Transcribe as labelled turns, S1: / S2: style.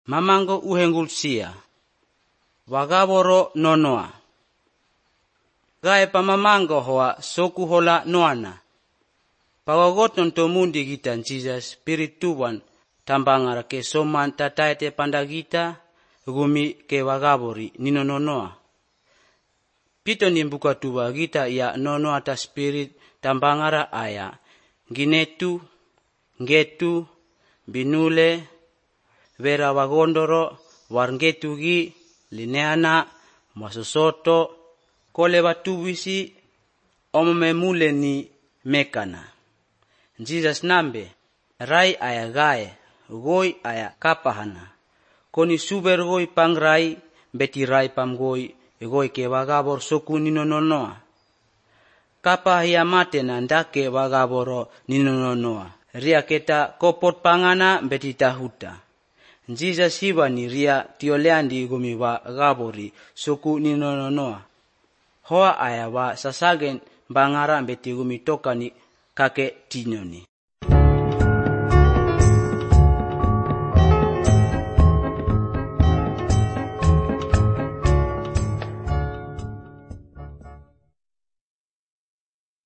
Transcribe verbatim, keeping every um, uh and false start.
S1: Mamango uhengulsia. Wagaboro nonoa. Gae pa mamango hoa soku hola noana. Pawagoton to mundi kita Jesus spirituan tambangara ke soman tataete pandagita gumi ke wagabori nino nonoa. Pito ni buka tuwa gita ya nonoa ta spirit tambangara aya. Ginetu, ngetu, binule, vera wagondoro, warngetugi, lineana, masosoto, kole watuwisi, omemule ni mekana. Jesus nambe, rai aya gae, goi aya kapahana. Koni suber goi pang rai, beti rai pam goi, goi ke wagabor soku nino nonoa. Kapa hiya matena ndake wagaboro nino nonoa. Ria keta kopot pangana beti tahuta. Jesus hiwa ni ria tioleandi gumi wagabori soku nino nonoa. Hoa aya wa sasagen bangara beti gumi toka ni kake tinyoni.